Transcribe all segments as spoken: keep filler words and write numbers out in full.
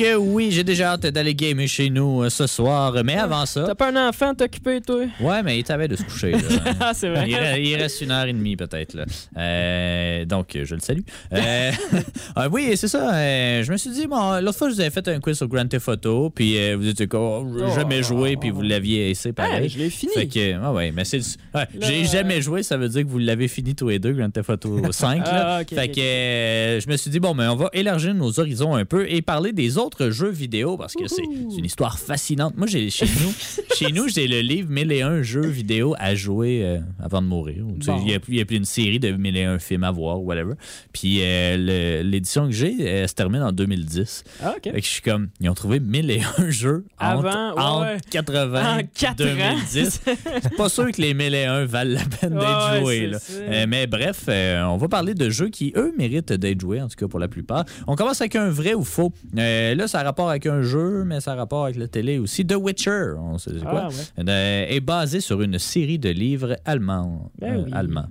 que oui, j'ai déjà hâte d'aller gamer chez nous euh, ce soir. Mais avant ça... T'as pas un enfant à t'occuper, toi? Ouais, mais il t'avait de se coucher. Ah, c'est vrai. Il, re- il reste une heure et demie, peut-être. Là. Euh, donc, je le salue. Euh, euh, oui, c'est ça. Euh, je me suis dit, bon, l'autre fois, je vous avais fait un quiz sur Grand Theft Auto, puis euh, vous étiez quoi, oh, jamais joué, puis vous l'aviez essayé pareil. Hey, je l'ai fini. Fait que, ah ouais, mais c'est... Ouais, Là, j'ai jamais joué, ça veut dire que vous l'avez fini tous les deux, Grand Theft Auto cinq. Là. Ah, okay, fait okay. que euh, je me suis dit, bon, mais on va élargir nos horizons un peu et parler des autres jeux vidéo, parce que c'est, c'est une histoire fascinante. Moi, j'ai, chez nous, chez nous, j'ai le livre mille et un jeux vidéo à jouer euh, avant de mourir. Tu sais, Bon. Il y a, il y a plus une série de mille et un films à voir, whatever. Puis euh, le- l'édition que j'ai, elle se termine en deux mille dix. Ah, OK. Fait que je suis comme, ils ont trouvé mille et un jeux entre, Avant, ouais, entre ouais. quatre-vingts En et quatre deux mille dix. C'est pas sûr que les mille et un valent la peine d'être Ouais, joués. c'est Là. ça. Euh, mais bref, euh, on va parler de jeux qui, eux, méritent d'être joués, en tout cas pour la plupart. On commence avec un vrai ou faux. Euh, là, ça a rapport avec un jeu, mais ça a rapport avec la télé aussi. The Witcher, on sait c'est quoi, Ah, ouais. euh, est basé sur une série de livres allemands. Ben euh, oui. allemands.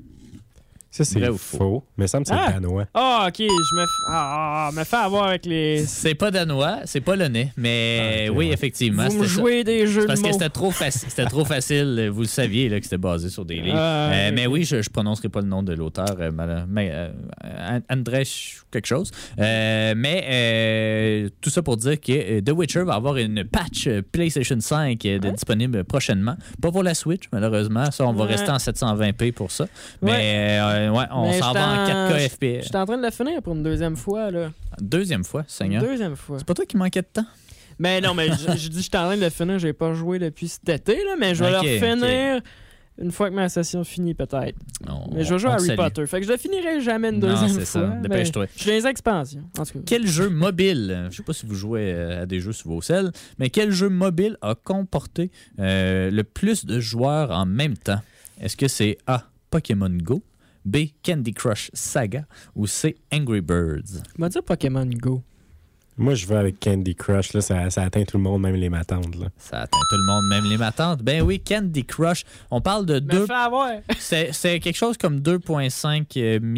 Ça, c'est Vrai ou faux. faux? Mais ça me semble que c'est Ah! danois. Ah, OK, je me, f... ah, ah, me fais avoir avec les... C'est pas danois, c'est polonais, mais Ah, ok, oui, ouais. effectivement. Vous me c'était ça. jouez des jeux C'est parce de que mots. c'était trop, faci- c'était trop facile. Vous le saviez là, que c'était basé sur des livres. Ah, Euh, ok. mais oui, je ne prononcerai pas le nom de l'auteur, euh, mal- mais euh, Andrzej quelque chose. Euh, mais euh, tout ça pour dire que euh, The Witcher va avoir une patch euh, PlayStation cinq euh, de- Ouais. disponible prochainement. Pas pour la Switch, malheureusement. Ça, on va Ouais. rester en sept cent vingt p pour ça. Ouais. Mais euh, ouais, on Mais s'en j'étais va en en- quatre K F P S. J'étais en train de la finir pour une deuxième fois, là. Deuxième fois, Une Seigneur. deuxième fois. C'est pas toi qui manquait de temps? Mais non, mais je, je dis que j'étais en train de le finir, j'ai pas joué depuis cet été, là, mais je vais Ok, le finir une fois que ma session finit, peut-être. On- Mais je vais jouer on à te Harry salue. Potter. Fait que je le finirai jamais une Non, deuxième c'est fois. ça. mais Dépêche-toi. Je suis dans les expansions, en tout cas. Quel jeu mobile, je sais pas si vous jouez euh, à des jeux sur vos selles, mais quel jeu mobile a comporté euh, le plus de joueurs en même temps? Est-ce que c'est A, Pokémon Go, B, Candy Crush Saga ou C, Angry Birds? On va dire Pokémon Go. Moi, je vais avec Candy Crush. Là, ça, ça atteint tout le monde, même les matantes. Là. Ça atteint tout le monde, même les matantes. Ben oui, Candy Crush. On parle de Me deux... fais avoir. C'est, c'est quelque chose comme deux virgule cinq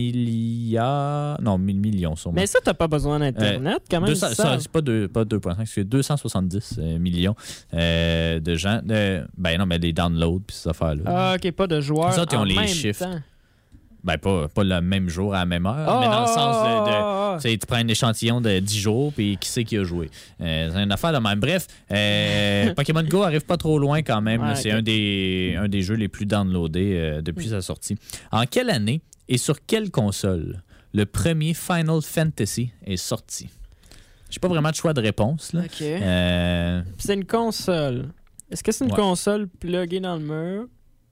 milliards... Non, mille millions sûrement. Mais ça, t'as pas besoin d'Internet, quand même. deux cents, ça. ça, c'est pas, deux, pas deux virgule cinq, c'est deux cent soixante-dix euh, millions euh, de gens. Euh, ben non, mais les downloads puis ces affaires-là. Ah, OK, pas de joueurs Les autres, ils ont en les même chiffres. temps. Ben pas, pas le même jour à la même heure, Ah, mais dans le ah, sens de... de- ah, ah, tu sais, tu prends un échantillon de dix jours, puis qui c'est qui a joué? Euh, c'est une affaire de même. Bref, euh, Pokémon Go arrive pas trop loin quand même. Ouais, là. C'est ok. un des, un des jeux les plus downloadés euh, depuis sa sortie. En quelle année et sur quelle console le premier Final Fantasy est sorti? J'ai pas vraiment de choix de réponse. Là. OK. Euh, Puis c'est une console. Est-ce que c'est une Ouais. console pluguée dans le mur?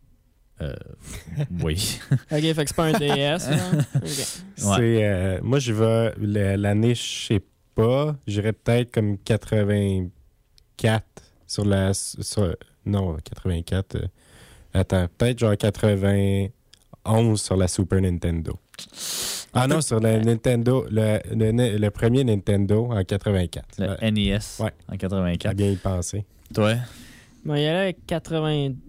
euh, oui. OK, fait que c'est pas un D S, là. OK. Ouais. C'est, euh, moi, je vais. le- L'année, je sais pas. J'irais peut-être comme quatre-vingt-quatre sur la. Sur, non, quatre-vingt-quatre. euh, attends, peut-être genre quatre-vingt-onze sur la Super Nintendo. Ah non, sur le Nintendo. Le, le, le premier Nintendo en quatre-vingt-quatre. Le Ouais, N E S Ouais. en T'as quatre-vingt-quatre. bien y pensé. Toi, Bon, il y allait avec quatre-vingt-douze.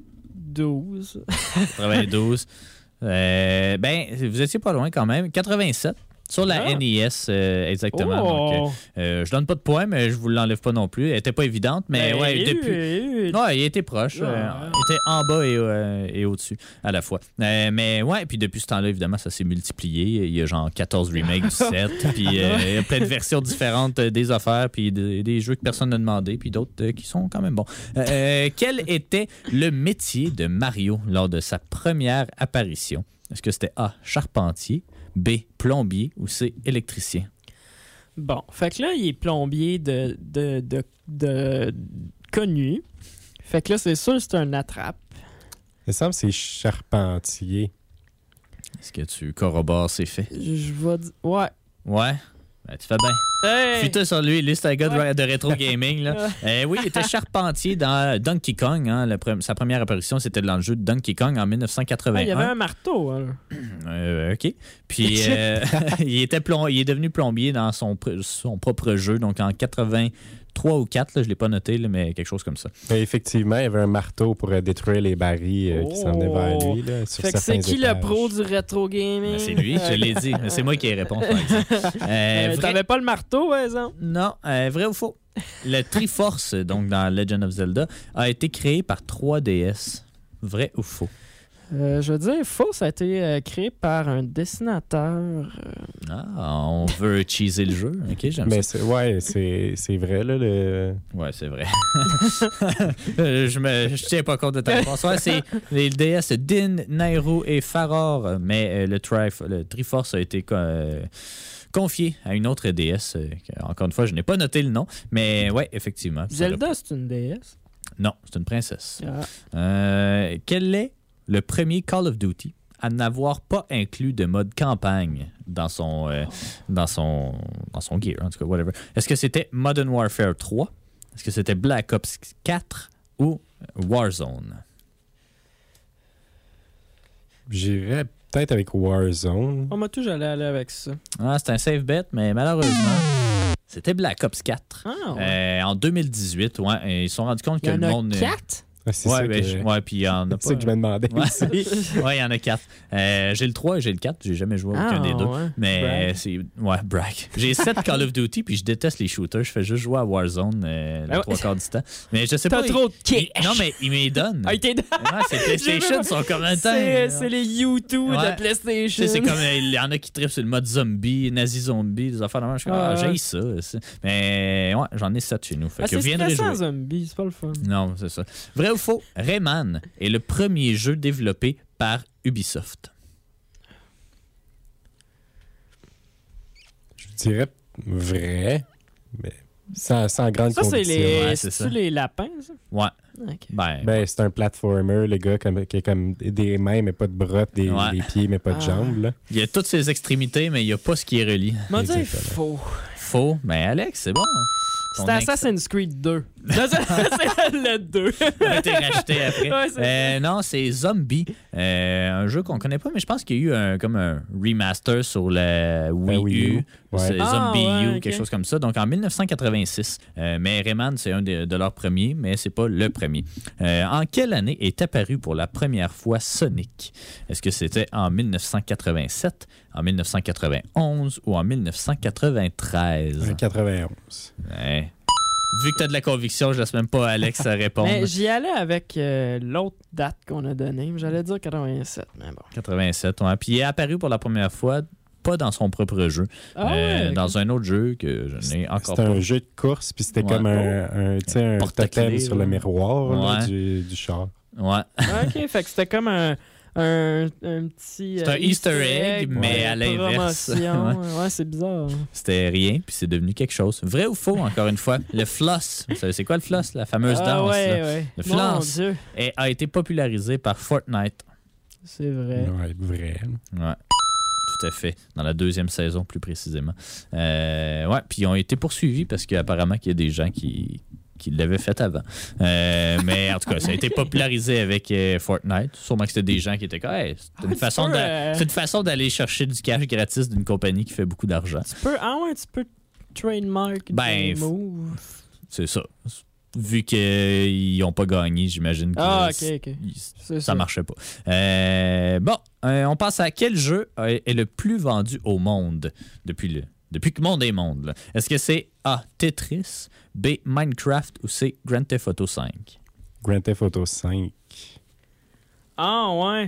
quatre-vingt-douze. Euh, ben, vous étiez pas loin quand même. quatre-vingt-sept. Sur la Ah. N E S, euh, exactement. Donc, Oh! euh, euh, je donne pas de points, mais je vous l'enlève pas non plus. Elle était pas évidente, mais Ben, ouais, il y a eu- depuis... il y a eu- Ouais, il était proche. Ah. euh, il était en bas et, euh, et au-dessus à la fois. Euh, mais ouais, puis depuis ce temps-là, évidemment, ça s'est multiplié. Il y a genre quatorze remakes du sept, puis euh, il y a plein de versions différentes euh, des affaires, puis de- des jeux que personne n'a demandé, puis d'autres euh, qui sont quand même bons. Euh, euh, quel était le métier de Mario lors de sa première apparition? Est-ce que c'était A, charpentier, B, plombier ou C, électricien? Bon, fait que là, il est plombier de, de, de, de connu. Fait que là, c'est sûr que c'est un attrape. Il me semble que c'est charpentier. Est-ce que tu corrobores ces faits? Je, je vais dire... Ouais. Ouais? Ben, tu fais bien. Hey! Fuis-toi sur lui, lui, c'est un gars de- Ouais. de rétro gaming. Là. Euh, oui, il était charpentier dans Donkey Kong. Hein, le pre- sa première apparition, c'était dans le jeu de Donkey Kong en dix-neuf cent Ah, quatre-vingt-un. il y avait un marteau. Hein. Euh, OK. Puis, euh, il, était plom- il est devenu plombier dans son, pr- son propre jeu, donc en quatre-vingt-trois ou quatre, là, je ne l'ai pas noté, là, mais quelque chose comme ça. Ben, effectivement, il y avait un marteau pour euh, détruire les barils euh, qui s'en venaient vers Oh. lui. Là, sur Fait que c'est certains qui le étages. pro du rétro gaming? Ben, c'est lui, je l'ai dit. C'est moi qui ai réponse, par exemple. Euh, Euh, vrai- T'avais pas le marteau, par exemple? Non, euh, vrai ou faux? le Triforce, donc dans Legend of Zelda, a été créé par trois D S. Vrai ou faux? Euh, je veux dire, faux, ça a été euh, créé par un dessinateur. euh, Ah, on veut cheeser le jeu. OK, j'aime Mais ça. c'est, ouais, c'est, c'est vrai, là. Le... Ouais, c'est vrai. Euh, je me je tiens pas compte de ta réponse. Ouais, c'est les D S Din, Nairo et Faror, mais euh, le, Trif- le Triforce a été euh, confié à une autre D S. euh, que, encore une fois, je n'ai pas noté le nom, mais ouais, effectivement. ça Zelda, c'est une D S. Non, c'est une princesse. Ah. Euh, quel est le premier Call of Duty à n'avoir pas inclus de mode campagne dans son, euh, dans son, dans son gear, en tout cas, whatever. Est-ce que c'était Modern Warfare trois? Est-ce que c'était Black Ops quatre ou Warzone? J'irais peut-être avec Warzone. On m'a tout, j'allais aller avec ça. Ah, c'est un safe bet, mais malheureusement, c'était Black Ops quatre. Ah, ouais. Euh, en deux mille dix-huit, ouais, et ils se sont rendus compte Il que y en le a monde... quatre? Ah, c'est Ouais, ça ben, que, je- ouais, puis il y en a c'est ça pas. que je me demandais Ouais. aussi. Ouais, il y en a quatre. Euh, j'ai le trois et j'ai le quatre. J'ai jamais joué à aucun Ah, des deux. ouais. Mais Brag. c'est. Ouais, brag. J'ai sept Call of Duty puis je déteste les shooters. Je fais juste jouer à Warzone euh, Ah les ouais. trois quarts du temps. Mais je sais T'as pas. trop de il- cash. Non, mais ils me les donnent. Ah, il t'est- Ouais, c'est PlayStation, J'ai ils sont comme un temps. C'est c'est les YouTube Ouais. de Tu PlayStation. sais, c'est comme euh, il y en a qui trippent sur le mode zombie, nazi zombie, des affaires de même. Je suis comme, Ah, ah, ouais. j'ai ça. c'est- Mais ouais, j'en ai sept chez nous. Fait Ah, que c'est viendrez stressant, jouer. zombie, c'est pas le fun. Non, c'est ça. Vrai ou faux, Rayman est le premier jeu développé par Ubisoft. Je dirais vrai, mais sans, sans grande Ça, c'est conviction. les, Ouais, c'est c'est-tu ça. les lapins, ça? Ouais. Ok. Ben, Ben, c'est un platformer, le gars, comme, qui a comme des mains, mais pas de bras, des, Ouais. des pieds, mais pas de Ah. jambes. Là. il y a toutes ses extrémités, mais il n'y a pas ce qui est relié. M'a dit Exactement. faux. Faux. Mais Alex, c'est bon. Ton C'était ex- Assassin's Creed deux. Non, c'est c'est le deux. a été racheté après. Ouais, c'est Euh, non, c'est Zombie. Euh, un jeu qu'on connaît pas, mais je pense qu'il y a eu un, comme un remaster sur la Wii, Wii U. U. Ouais. C'est Ah, Zombie ouais, U, ok. quelque chose comme ça. Donc en dix-neuf cent quatre-vingt-six. Euh, mais Rayman, c'est un de, de leurs premiers, mais c'est pas le premier. Euh, en quelle année est apparu pour la première fois Sonic? Est-ce que c'était en dix-neuf cent quatre-vingt-sept, en dix-neuf cent quatre-vingt-onze ou en dix-neuf cent quatre-vingt-treize? En quatre-vingt-onze. Ouais. Vu que tu as de la conviction, je laisse même pas Alex à répondre. Mais j'y allais avec euh, l'autre date qu'on a donnée. mais J'allais dire quatre-vingt-sept, mais bon. quatre-vingt-sept, ouais. Puis il est apparu pour la première fois, pas dans son propre jeu, Ah euh, ouais, ok. dans un autre jeu que je n'ai encore C'était pas. un jeu de course, puis c'était Ouais. comme un, un, tu sais, un Porte-clés, totem sur là. le miroir là, Ouais. du, du char. Ouais. Ah, ok, fait que c'était comme un, un, un petit. C'est euh, un Easter egg, mais ouais, à l'inverse. promotion. ouais, c'est bizarre. C'était rien, puis c'est devenu quelque chose. Vrai ou faux, encore une fois? Le floss. Vous savez, c'est quoi le floss? La fameuse ah, danse. ouais, là, ouais. Le Mon floss. Dieu, et a été popularisé par Fortnite. c'est vrai. Ouais, vrai. Ouais. Tout à fait. Dans la deuxième saison, plus précisément. Euh, ouais, puis ils ont été poursuivis parce qu'apparemment qu'il y a des gens qui, qui l'avaient fait avant. Euh, mais en tout cas, ça a été popularisé avec euh, Fortnite. Sûrement que c'était des gens qui étaient comme, hey, c'est Ah, une, tu façon peux, d'a- euh, c'est une façon d'aller chercher du cash gratis d'une compagnie qui fait beaucoup d'argent. Tu peux, ah ouais, tu peux trademark Ben, des moves. C'est ça. Vu qu'ils n'ont pas gagné, j'imagine que Ah, c- ok, ok. ils- C'est ça ça. marchait pas. Euh, bon, euh, on passe à quel jeu est est le plus vendu au monde depuis le depuis que monde est monde. là? Est-ce que c'est A, Tetris, B, Minecraft ou C, Grand Theft Auto cinq? Grand Theft Auto cinq. Ah ouais.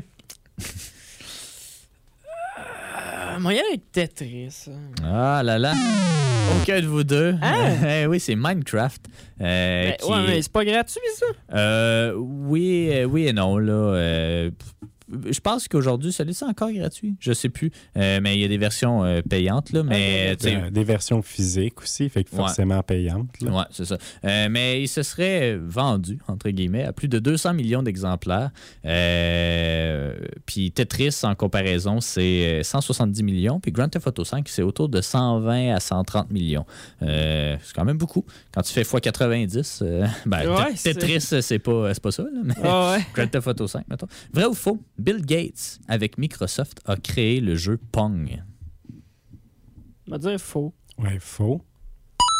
euh, moyen avec Tetris. hein. Ah là là! Aucun de vous deux. Hein? Eh oui, c'est Minecraft. euh, Mais, qui ouais, est- mais c'est pas gratuit, ça. Euh, oui, euh, oui et non. Là, euh, je pense qu'aujourd'hui, ça c'est encore gratuit. Je sais plus. Euh, mais il y a des versions euh, payantes. Là, mais, Ok, tu sais, Euh, des versions physiques aussi, fait que Ouais. forcément payantes. là. ouais, c'est ça. Euh, mais il se serait vendu, entre guillemets, à plus de deux cents millions d'exemplaires. Euh, puis Tetris, en comparaison, c'est cent soixante-dix millions. Puis Grand Theft Auto cinq, c'est autour de cent vingt à cent trente millions. Euh, c'est quand même beaucoup. Quand tu fais fois quatre-vingt-dix, euh, ben, Ouais, T- c'est- Tetris, c'est pas, c'est pas ça. Là, mais Ah ouais. Grand Theft Auto cinq, mettons. Vrai ou faux? Bill Gates, avec Microsoft, a créé le jeu Pong. On va dire faux. Ouais, faux.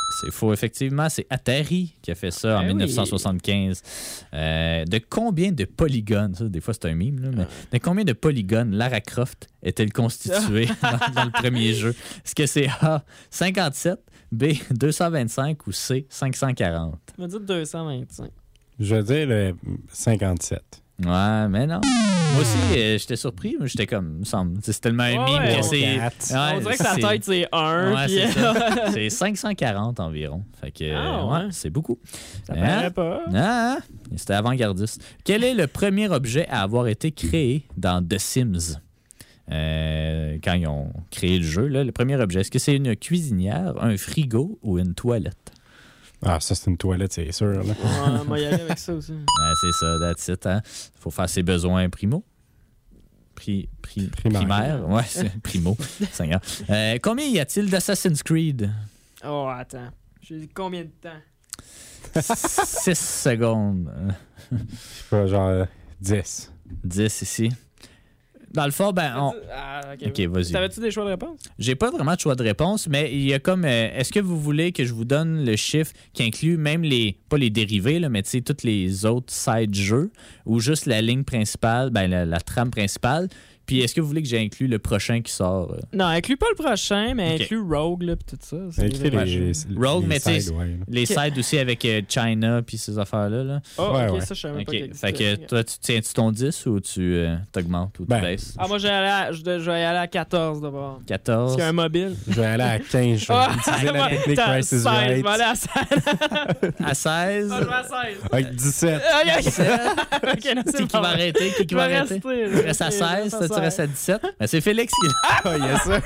c'est faux, effectivement. C'est Atari qui a fait ça en Ben dix-neuf cent soixante-quinze. Euh, de combien de polygones, ça, des fois c'est un mime, là, mais de combien de polygones Lara Croft est-elle constituée dans, dans le premier jeu? Est-ce que c'est A, cinquante-sept, B, deux cent vingt-cinq ou C, cinq cent quarante? Tu m'as dit deux cent vingt-cinq. Je veux dire le cinquante-sept. Ouais, mais non. Moi aussi, euh, j'étais surpris. Moi, j'étais comme, il me semble. C'est tellement un Ouais, mime ouais. que c'est. Quatre. Ouais, On dirait que sa c'est- tête, c'est un. Ouais, puis c'est ça. C'est cinq cent quarante environ. Fait que, Ah, euh, ouais, ouais. c'est beaucoup. Ça Hein? paraît pas. Ah, c'était avant-gardiste. Quel est le premier objet à avoir été créé dans The Sims? Euh, quand ils ont créé le jeu, là, le premier objet, est-ce que c'est une cuisinière, un frigo ou une toilette? Ah, ça, c'est une toilette, c'est sûr. Là. Ouais, on va y aller avec ça aussi. Ouais, c'est ça, that's it. Hein? Faut faire ses besoins primo. Pri, pri- Primaire. primaire. Ouais, c'est primo. Seigneur. Euh, combien y a-t-il d'Assassin's Creed? Oh, attends. J'ai dit combien de temps? six secondes. Je sais pas, genre euh, dix. dix ici. Dans le fond, ben, on... Ah, ok. OK, vas-y. T'avais-tu des choix de réponse? J'ai pas vraiment de choix de réponse, mais il y a comme... euh, est-ce que vous voulez que je vous donne le chiffre qui inclut même les... Pas les dérivés, là, mais tu sais, tous les autres side-jeux ou juste la ligne principale, ben la, la trame principale? Puis est-ce que vous voulez que j'inclue le prochain qui sort? euh? Non, inclus pas le prochain, mais Ok. inclus Rogue, là, pis tout ça. C'est Écris vrai. les, les, Rogue, les mais tu sais, sides, ouais, là. Les Ok. sides aussi avec euh, China puis ces affaires-là. Là. Oh, Ouais, ok, ouais. ça, je savais même OK. pas qu'il Fait que existait. toi, tu tiens-tu ton dix ou tu euh, t'augmentes ou tu Ben, baisses? Ah, moi, je vais aller à, je, je vais y aller à quatorze d'abord. Parce quatorze. qu'il y a un mobile. Je vais aller à quinze. Je vais Ah, utiliser la ouais, technique t'as Price is seize, Right. Je vais aller à seize. À seize. Ah, je vais à seize. Avec dix-sept. Ah, ok, ok. Ok, non, Qui c'est qui va bon. arrêter? Qui qui Je va vais arrêter? rester. Tu restes à seize, toi, tu restes à dix-sept. Ben, c'est Félix qui Ah, yes, sir.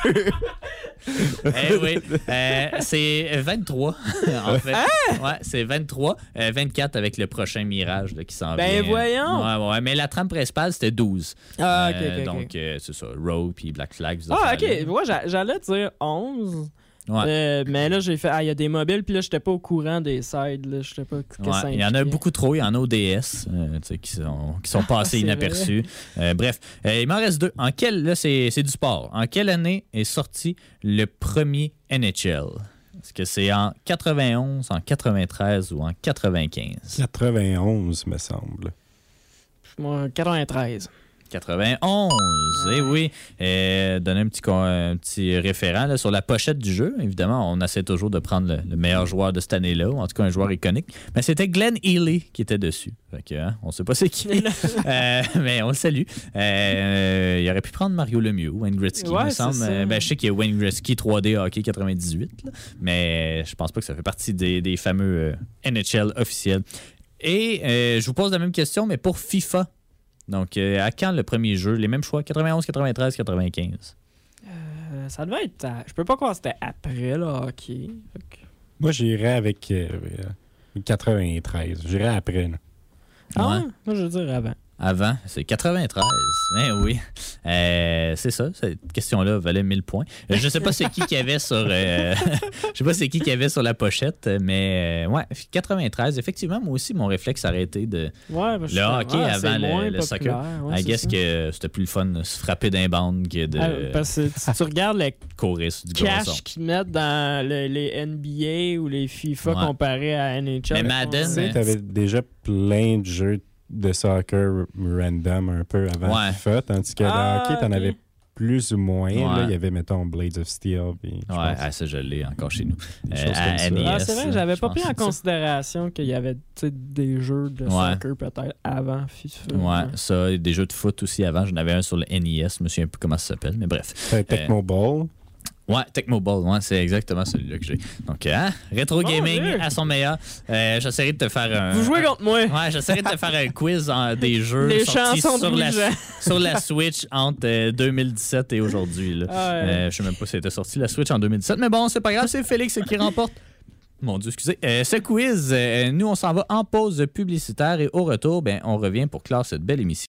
Eh oui, euh, c'est vingt-trois, en fait. Ouais, c'est vingt-trois. Euh, vingt-quatre avec le prochain Mirage là, qui s'en Ben, vient. voyons. Ouais, ouais, mais la trame principale, c'était douze. Ah, ok, Euh, ok, ok. Donc, euh, c'est ça, Rogue puis Black Flag. ces Ah, affaires-là. ok. Moi, j'a- j'allais dire onze. Ouais. Euh, mais là, j'ai fait. Ah, il y a des mobiles, puis là, j'étais pas au courant des sides. Là. Je sais pas ce que Ouais, ça il y en a impliquait. beaucoup trop. Il y en a au D S euh, tu sais, qui sont, qui sont passés c'est inaperçus. Euh, bref, euh, il m'en reste deux. En quelle, là, c'est c'est du sport. En quelle année est sorti le premier N H L? Est-ce que c'est en quatre-vingt-onze, en quatre-vingt-treize ou en quatre-vingt-quinze? quatre-vingt-onze, me semble. Moi, quatre-vingt-treize. quatre-vingt-onze, eh oui. Euh, donner un petit, con- un petit référent là, sur la pochette du jeu. Évidemment, on essaie toujours de prendre le, le meilleur joueur de cette année-là, ou en tout cas un joueur iconique. Mais c'était Glenn Healy qui était dessus. Fait que, hein, on sait pas c'est qui. Euh, mais on le salue. Euh, il aurait pu prendre Mario Lemieux, Wayne Gretzky, Ouais, me c'est semble. ça. Euh, ben, je sais qu'il y a Wayne Gretzky trois D hockey quatre-vingt-dix-huit, là, mais je pense pas que ça fait partie des, des fameux euh, N H L officiels. Et euh, je vous pose la même question, mais pour FIFA. Donc, euh, à quand le premier jeu? Les mêmes choix, quatre-vingt-onze, quatre-vingt-treize, quatre-vingt-quinze. Euh, ça devait être. à- Je peux pas croire que c'était après le hockey. Fait que- Moi, j'irais avec euh, euh, quatre-vingt-treize. J'irais après. Là. Ah, Ouais. ouais? Moi, je veux dire avant. Avant, c'est quatre-vingt-treize. Ben oui. Euh, c'est ça, cette question-là valait mille points. Euh, je sais pas c'est qui qui avait sur euh, je sais pas c'est qui qui avait sur la pochette, mais euh, ouais, quatre-vingt-treize. Effectivement, moi aussi, mon réflexe a arrêté de. Ouais, ben, je Le suis- hockey ouais, avant c'est le- moins le soccer. populaire, ouais, I c'est guess ça. que c'était plus le fun de se frapper d'un bande que de Ah, parce que si tu regardes le courir sur du gazon. cash qu'ils mettent dans le- les N B A ou les FIFA Ouais. comparé à N H L. Mais Madden, Tu sais, mais- t'avais déjà plein de jeux de soccer random un peu avant Ouais. FIFA, tandis que Ah, le hockey, t'en ok. avais plus ou moins. Ouais. Là, il y avait, mettons, Blades of Steel. Puis, je Ouais, pense, ah, ça je l'ai encore chez nous. des Euh, choses à comme ça. N E S. Ah, c'est vrai, là, j'avais je pas pense pris en que c'est ça. considération qu'il y avait tu sais, des jeux de Ouais. soccer peut-être avant FIFA. Ouais, ça, et des jeux de foot aussi avant. J'en avais un sur le N E S, je me souviens plus comment ça s'appelle, mais bref. T'avais Tecmo Ball. Ouais, Tecmo Ball, ouais, c'est exactement celui-là que j'ai. Donc, hein, rétro Mon gaming Dieu. à son meilleur. Euh, j'essaierai de te faire un. Vous jouez contre moi! Ouais, j'essaierai de te faire un quiz en, des jeux Les sortis chansons sur de la, Louis-Jean. sur la Switch entre euh, deux mille dix-sept et aujourd'hui. là. Ah ouais. Euh, je sais même pas si c'était sorti la Switch en deux mille dix-sept, mais bon, c'est pas grave, c'est Félix qui remporte. Mon Dieu, excusez. Euh, ce quiz, euh, nous, on s'en va en pause publicitaire et au retour, ben, on revient pour clore cette belle émission.